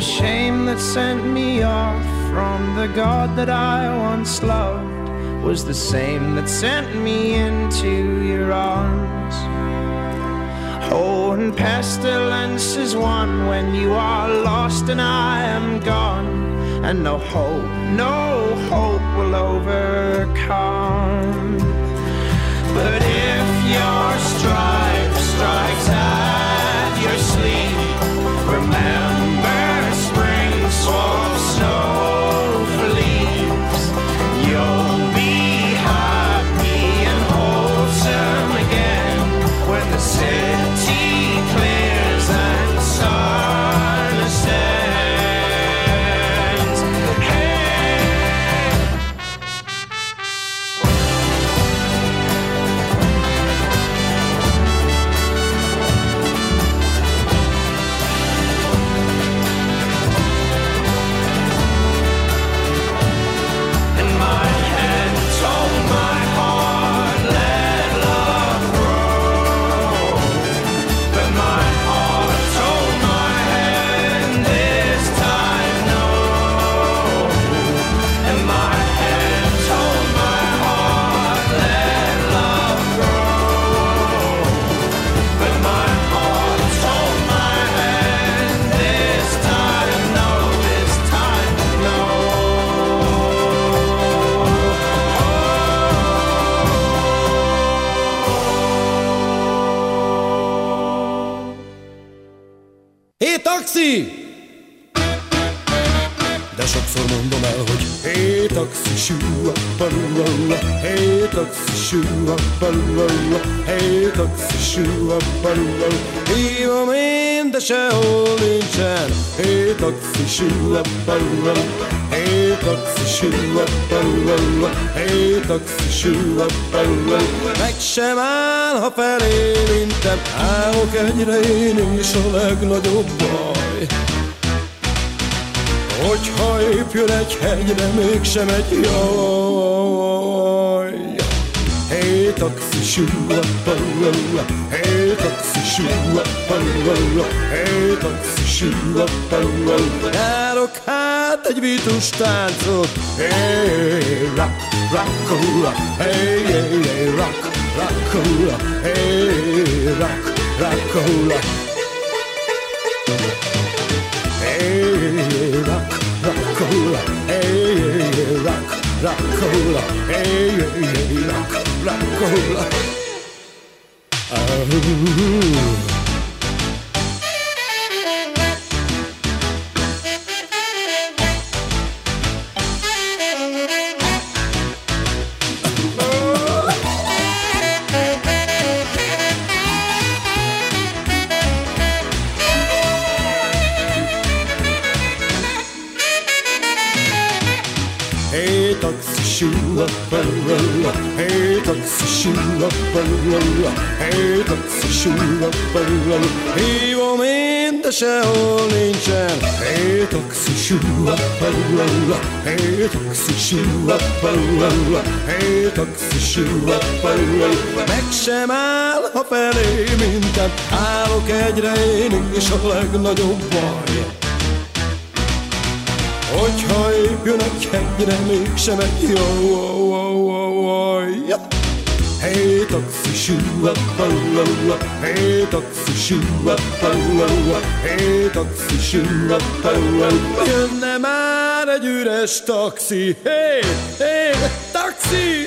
shame that sent me off from the God that I once loved was the same that sent me into your arms. Oh, and pestilence is one when you are lost and I am gone, and no hope will overcome. But if your stripe strikes at your sleep, remember spring swamp snow for leaves. You'll be happy and wholesome again when the city clears and the sun ascends. Taxi! De sokszor mondom el, hogy hé, taxi, sűrapparulalla, hé, taxi, sűrapparulalla, hé, taxi, sűrapparulalla. Hívom én, de sehol nincsen, hé, taxi, sűrapparulalla, hé, taxi, sűrapparulalla, hé, taxi, sűrapparulalla. Meg sem áll, ha felé intem, állok egyre én is a legnagyobb baj. Hogyha épp jön egy hegyre, mégsem egy jaj. Hé, taxi, sűrapparulalla, hé, taxi, sűrapparulalla, hé, taxi, sűrapparulalla. Járok hát egy vitus táncot, hé, rock, rock'n'roll, hé, rock, rock'n'roll, hé, rock, rock'n'roll. Hey, rock, rock-a-hula, hey, rock, rock-a-hula, hey, rock, rock-a-hula. Hey, taxi, sűrapparulalla, hey, taxi, sűrapparulalla, hey, taxi, sűrapparulalla. Hívom én, de sehol nincsen, hey, taxi, sűrapparulalla, hey, taxi, sűrapparulalla, hey, taxi, sűrapparulalla. Meg sem áll, ha felé minden, állok egyre én is a legnagyobb baj. Hogyha épp jön egy hegyre, mégsem egy jaj. Hey, taxi, sűrapparulalla, hey, taxi, sűrapparulalla, hey, taxi, sűrapparulalla. Jönne már egy üres taxi, hey, hey, taxi!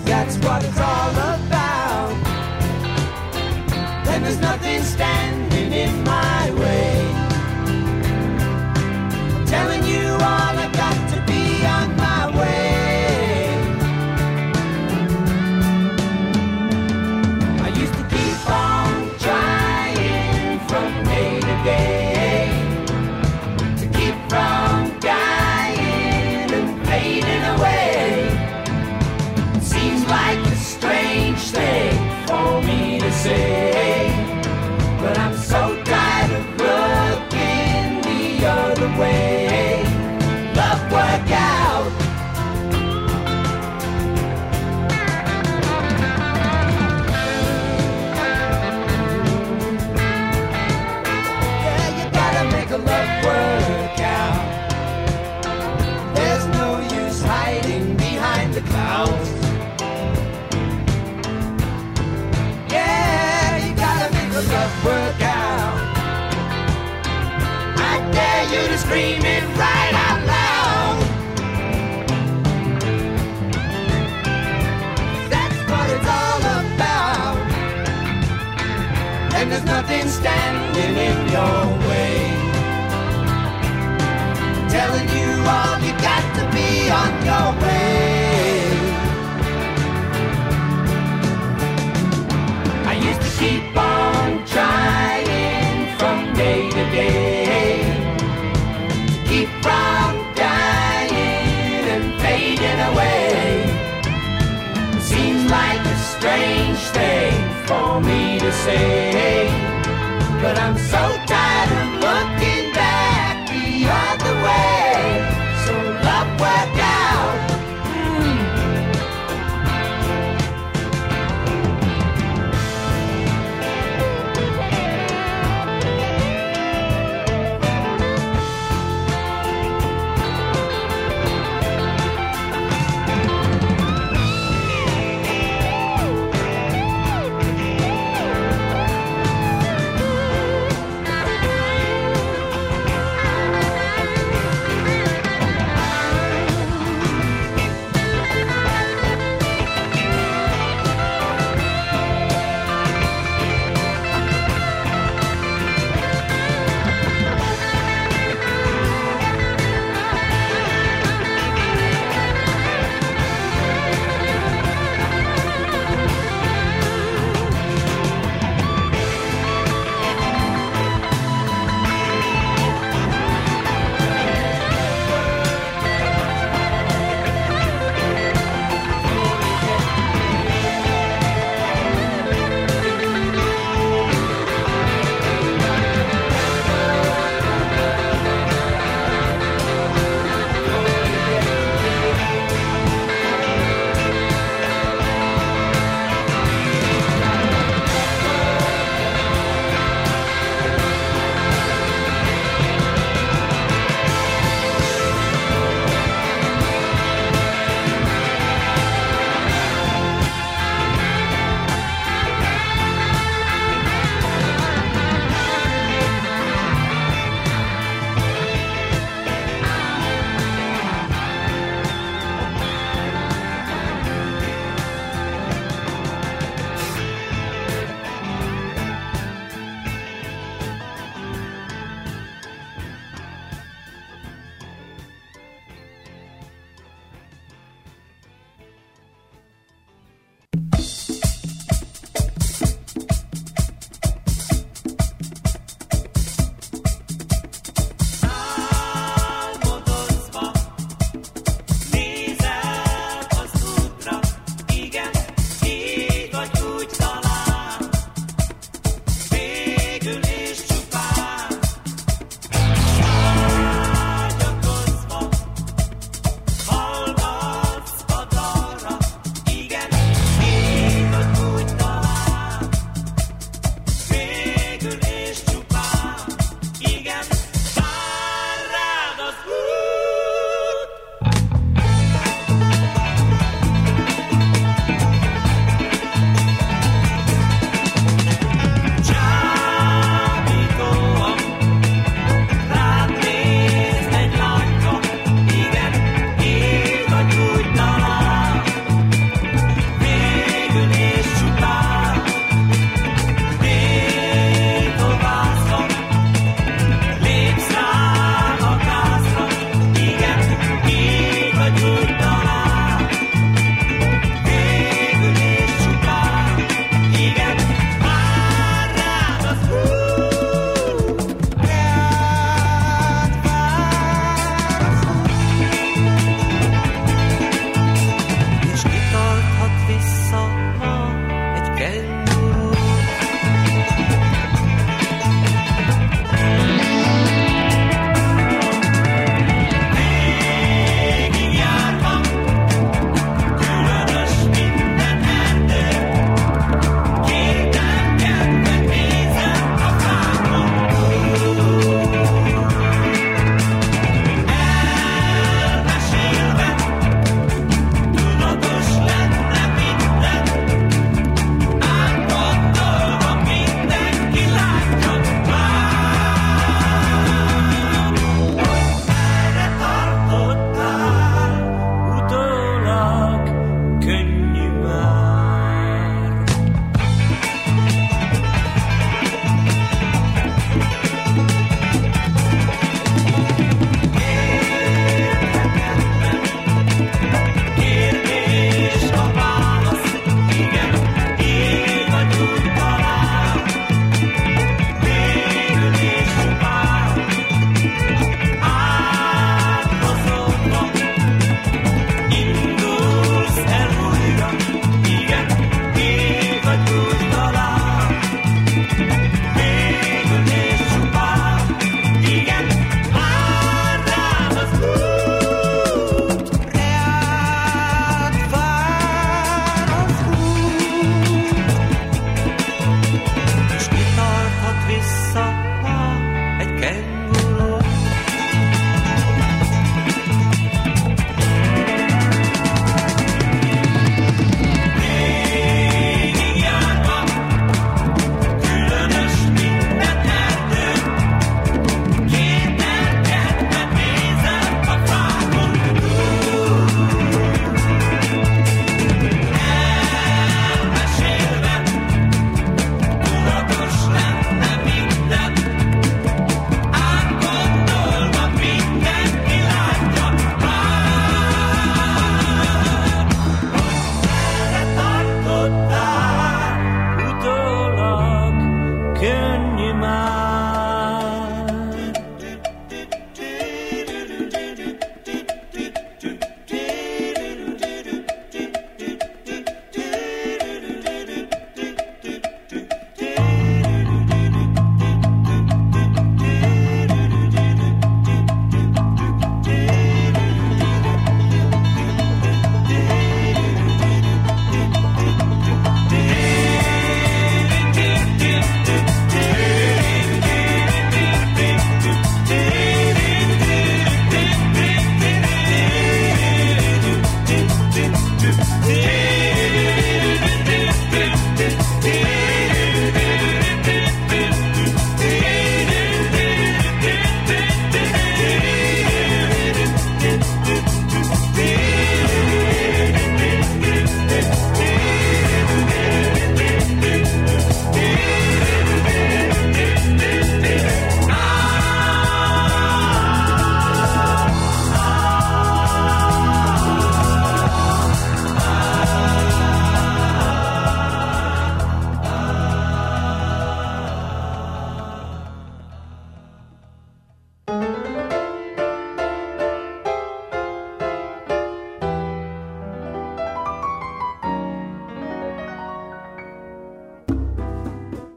There's nothing standing in my way. I'm telling you all I got to be on my way. I used to keep on trying from day to day to keep from dying and fading away. It seems like a strange thing for me to say, but I'm so tired of looking the other way. Love work out. Yeah, you gotta make a love work out. There's no use hiding behind the clouds. Love work out. I dare you to scream it right out loud. That's what it's all about. And there's nothing standing in your way. Telling you all you got to be on your way. I used to keep on trying from day to day to keep from dying and fading away. It seems like a strange thing for me to say, but I'm so tired of looking back the other way. So love work out.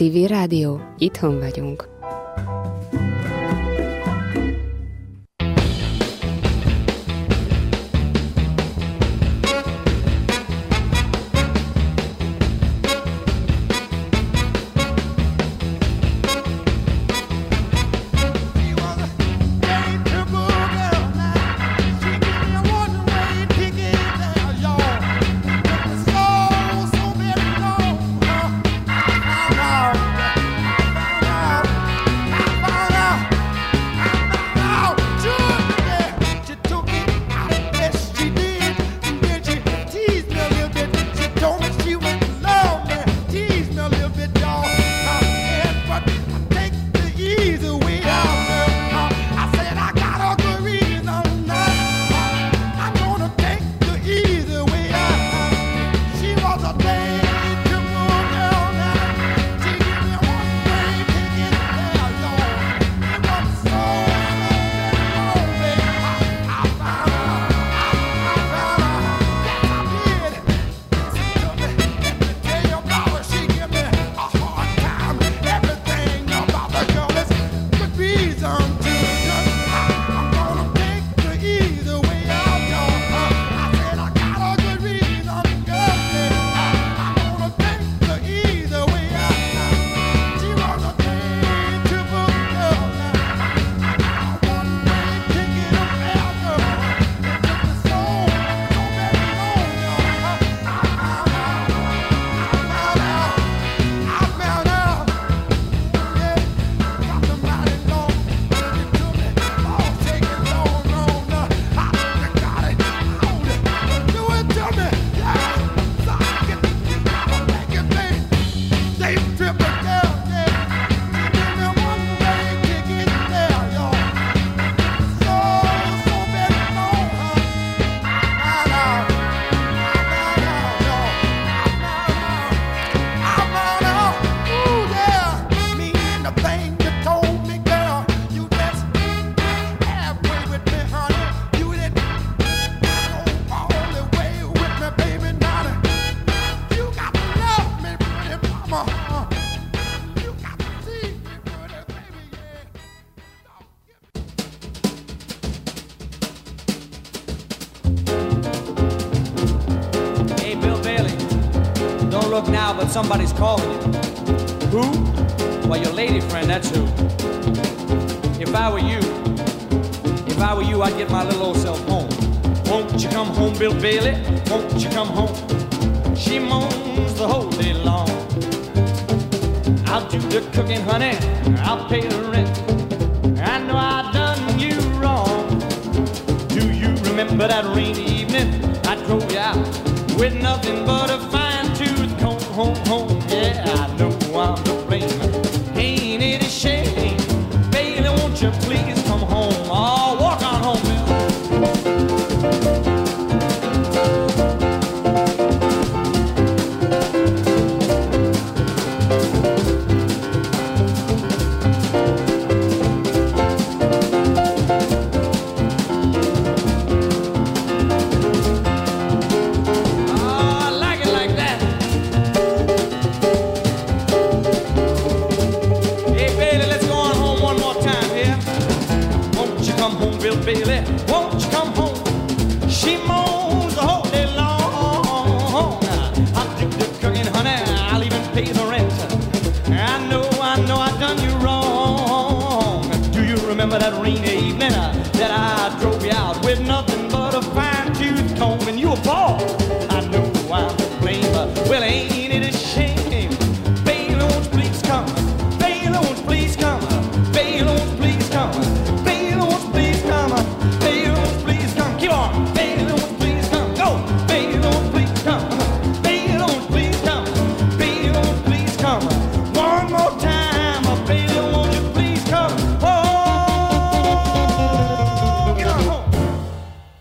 Civil Rádió, itthon vagyunk. Look now, but somebody's calling you. Who? Well, your lady friend, that's who. If I were you, I'd get my little old self home. Won't you come home, Bill Bailey? Won't you come home? She moans the whole day long. I'll do the cooking, honey. I'll pay the rent. I know I done you wrong. Do you remember that rainy evening? I drove you out with nothing but a fine-tooth comb. Home, yeah, I know I'm to blame. Ain't it a shame? Baby, won't you please come home? Oh, walk on home, Bill. Bailey, won't you come home? She moans the whole day long. I'll do the cooking, honey. I'll even pay the rent. I know I done you wrong. Do you remember that rainy evening that I drove you out with nothing but a fine-tooth comb and you a ball? I know I'm to blame. Well, ain't it a shame? Baby, won't you please come? Baby, won't you please come? Baby, won't you please come? Baby, won't you please come? Baby, won't you please come? Keep on. Baby, won't you please come? Go. Baby, won't you please come? Baby, won't you please come? Baby, won't you please come? One more time. Baby, won't you please come? Oh, get on home.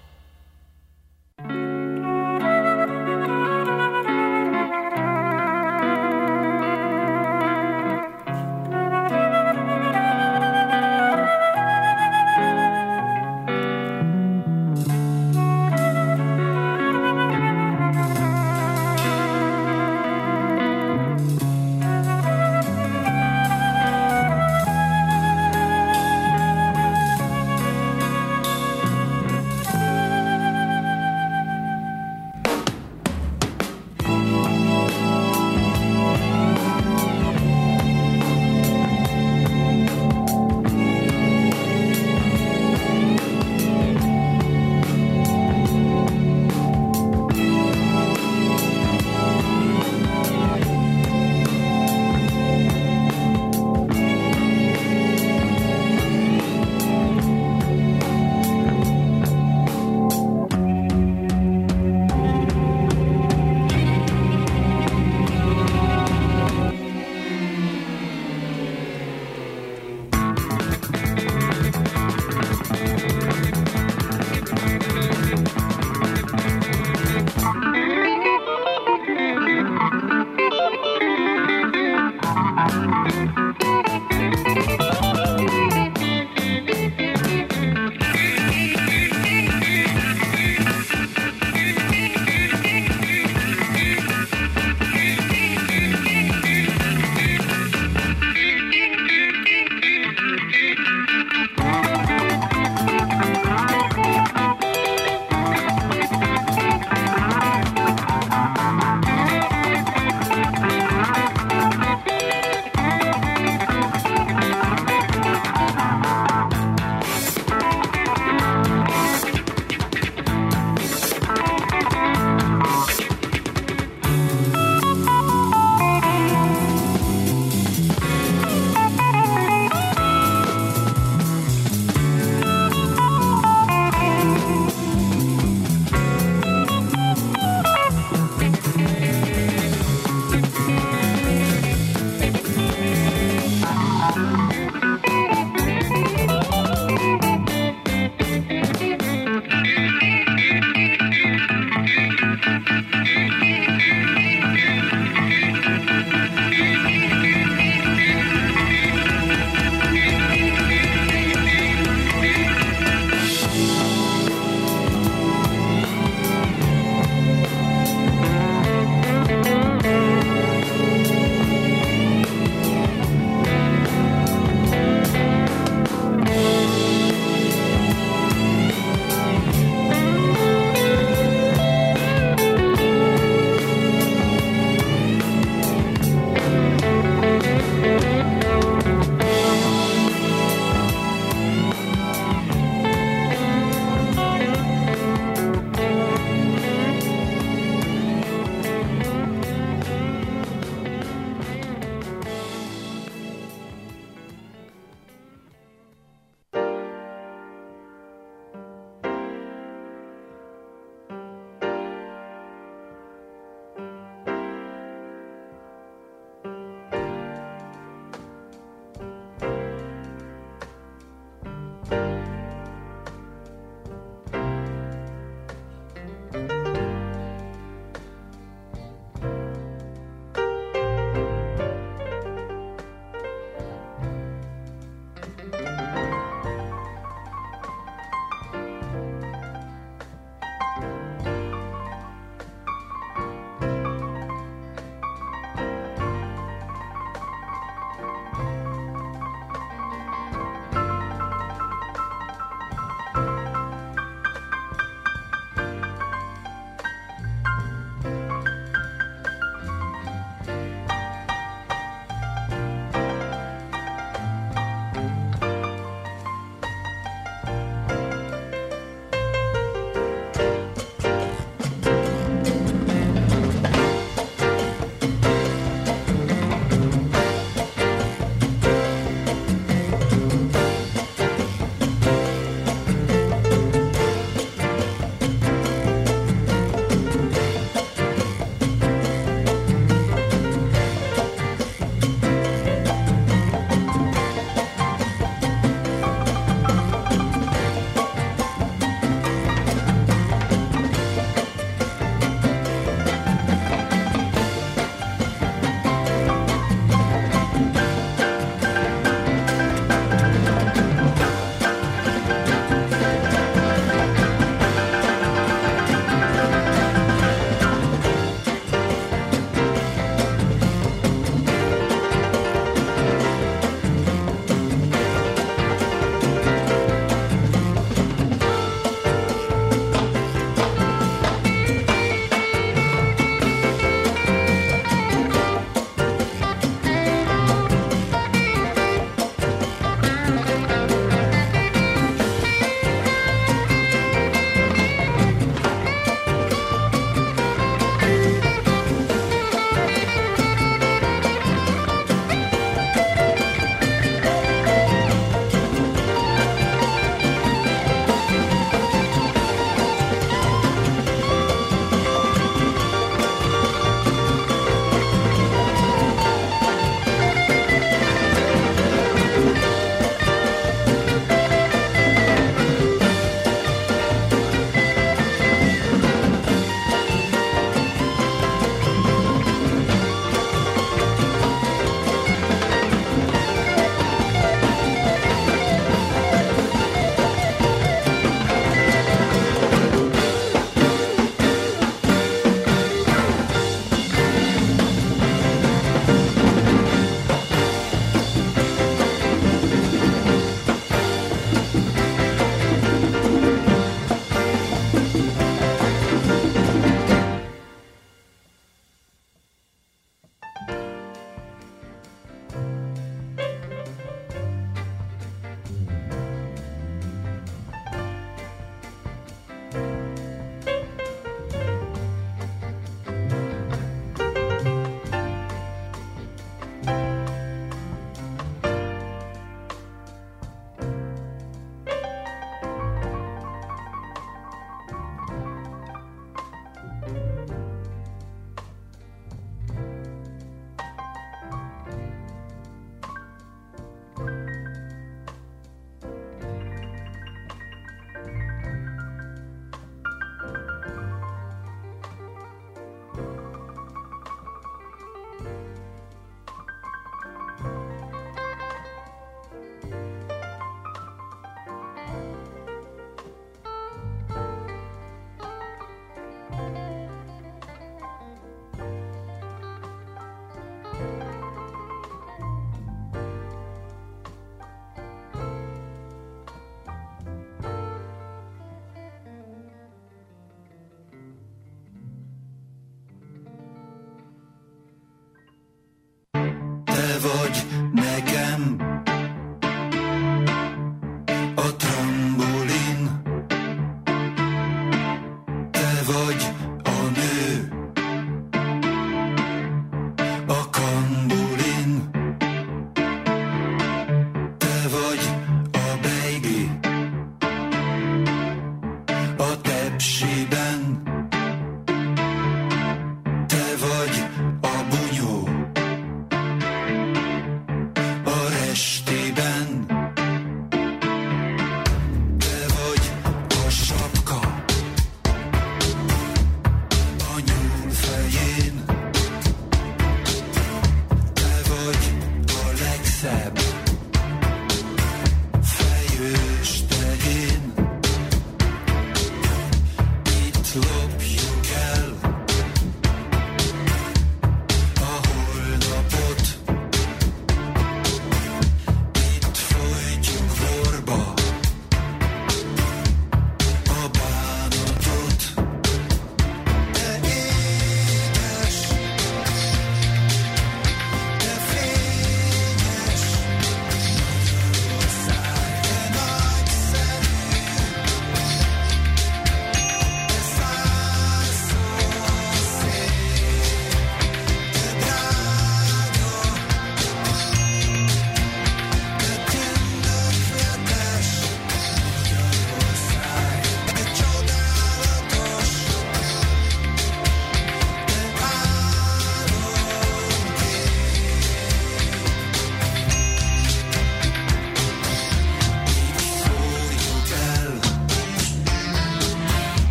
vagy, ne